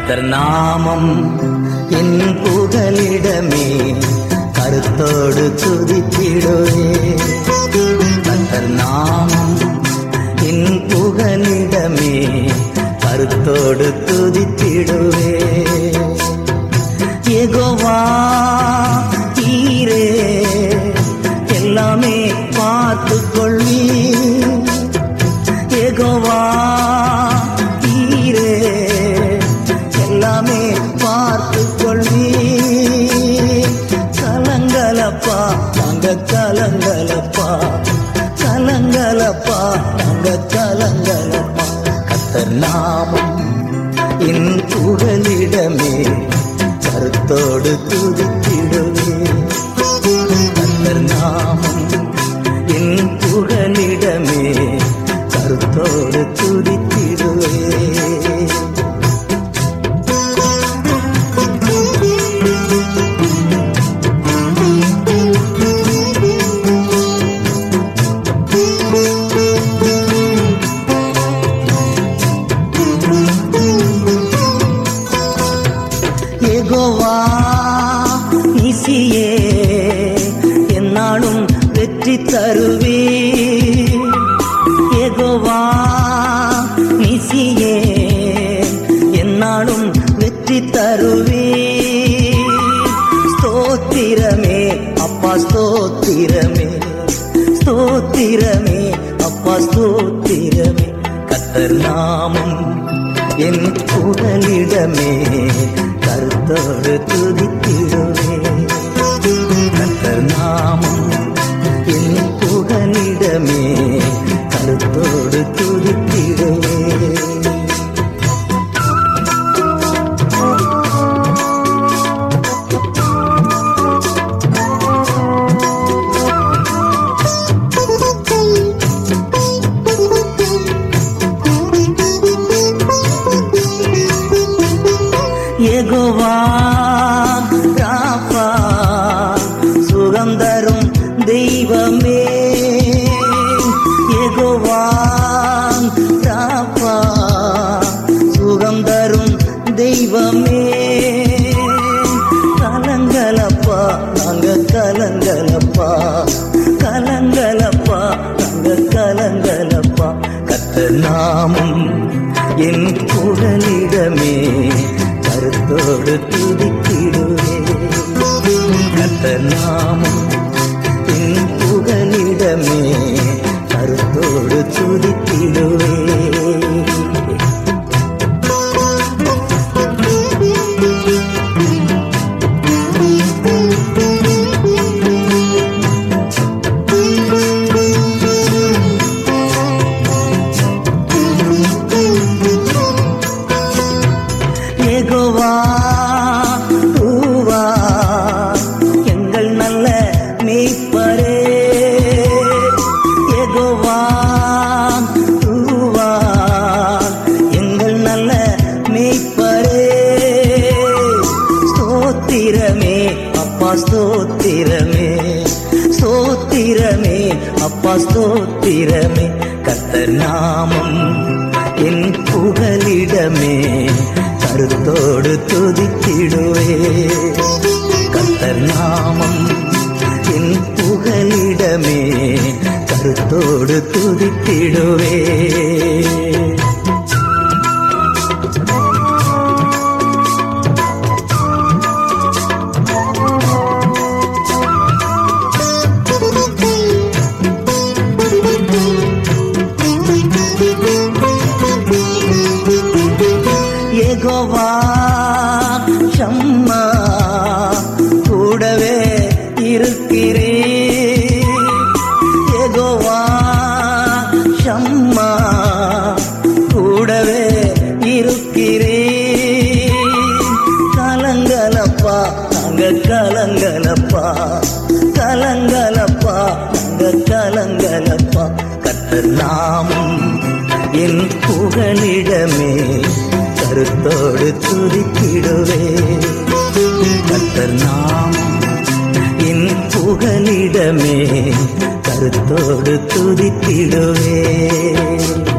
கர்த்தர் நாமம் என் புகலிடமே, கருத்தோடு துதித்திடுவே. கர்த்தர் நாமம் என் புகலிடமே, கருத்தோடு துதித்திடுவே. யெகோவா ஈரே எல்லாமே பார்த்துக் கொள்வி. யெகோவா ஈரே எல்லாமே பார்த்துக் கொள்வி. கலங்கலப்பா நாங்க கலங்கலப்பா, கலங்கலப்பா நாங்க கலங்கலப்பா. கர்த்தர் நாமம் என் புகலிடமே, கருத்தோடு துதித்திடுவே. கர்த்தர் நாமம் என் புகலிடமே, கருத்தோடு துதித்திடுவே. யெகோவா நீசியே என்னாலும் வெற்றி தருவே. யெகோவா நீசியே என்னாலும் வெற்றி தருவே. ஸ்தோத்திரமே அப்பா ஸ்தோத்திரமே, ஸ்தோத்திரமே அப்பா ஸ்தோத்திரமே. கர்த்தர் நாமம் என் புகலிடமே, கருத்தோடு துதித்திடுவே. கர்த்தர் நாமம் என் புகலிடமே, கருத்தோடு துதித்திடுவே. யெகோவா ராபா சுகம் தரும் தெய்வமே. யெகோவா ராபா சுகம் தரும் தெய்வமே. கலங்கலப்பா நாங்க கலங்கலப்பா, கலங்கலப்பா நாங்க கலங்கலப்பா. கர்த்தர் நாமம் என் புகலிடமே, கருத்தோடு துதித்திடுவே. கர்த்தர் நாமம் என் புகலிடமே, கருத்தோடு துதித்திடுவே. யெகோவா தூவா எங்கள் நல்ல மேய்ப்பரே. யெகோவா தூவா எங்கள் நல்ல மேய்ப்பரே. ஸ்தோத்திரமே அப்பா ஸ்தோத்திரமே, ஸ்தோத்திரமே அப்பா ஸ்தோத்திரமே. கர்த்தர் நாமம் என் புகலிடமே, கருத்தோடு துதித்திடுவே. கர்த்தர் நாமம் என் புகலிடமே, கருத்தோடு துதித்திடுவே. யெகோவா ஷம்மா கூடவே இருக்கிறே. யெகோவா ஷம்மா கூடவே இருக்கிறே. கலங்கலப்பா நாங்க கலங்கலப்பா, கலங்கலப்பா நாங்க கலங்கலப்பா. கர்த்தர் நாமம் என் புகலிடமே, கருத்தோடு துதித்திடுவே. கர்த்தர் நாமம் என் புகலிடமே, கருத்தோடு துதித்திடுவே.